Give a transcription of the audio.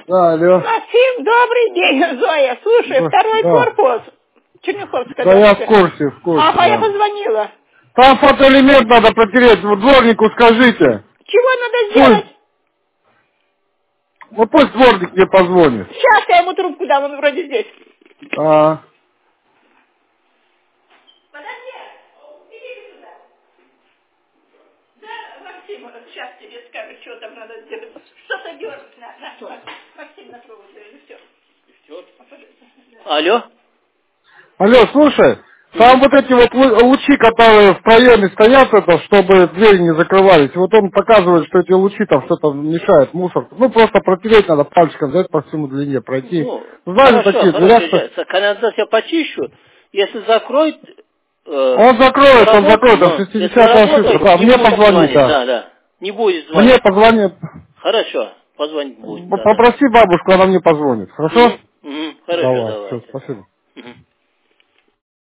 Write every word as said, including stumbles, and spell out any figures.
Да, алло. Максим, добрый день, Зоя. Слушай, Да, второй да. корпус. Черняховская. Да я в двадцать. курсе, в курсе, Ага, я да. позвонила. Там фотоэлемент надо протереть, вот дворнику скажите. Чего надо Пусть, сделать? ну пусть дворник мне позвонит. Сейчас я ему трубку дам, он вроде здесь. А, Подожди, иди сюда. Да, Максим, сейчас тебе скажут, что там надо сделать. Что-то дернуть надо. Максим на провод, все. Алло? алло, слушай, там Угу. вот эти вот лу- лучи, которые в проеме стоят, это, чтобы двери не закрывались, вот он показывает, что эти лучи там что-то мешает, мусор. Ну, просто протереть надо, пальчиком взять по всему длине, пройти. Ну, Знаете, хорошо, такие хорошо, дверях-то... я канализацию я почищу. Если закроет, э, Он закроет, он работ, закроет, там ну, если шестидесятая ошибка. работает, Да, не мне будет позвонит, звонить, да. да, да. Не будет Мне звонить. позвонит. Хорошо, позвонить будет, П- да, да. Попроси бабушку, она мне позвонит. Хорошо? Угу, угу, хорошо, Давай, все, давайте. спасибо. Угу.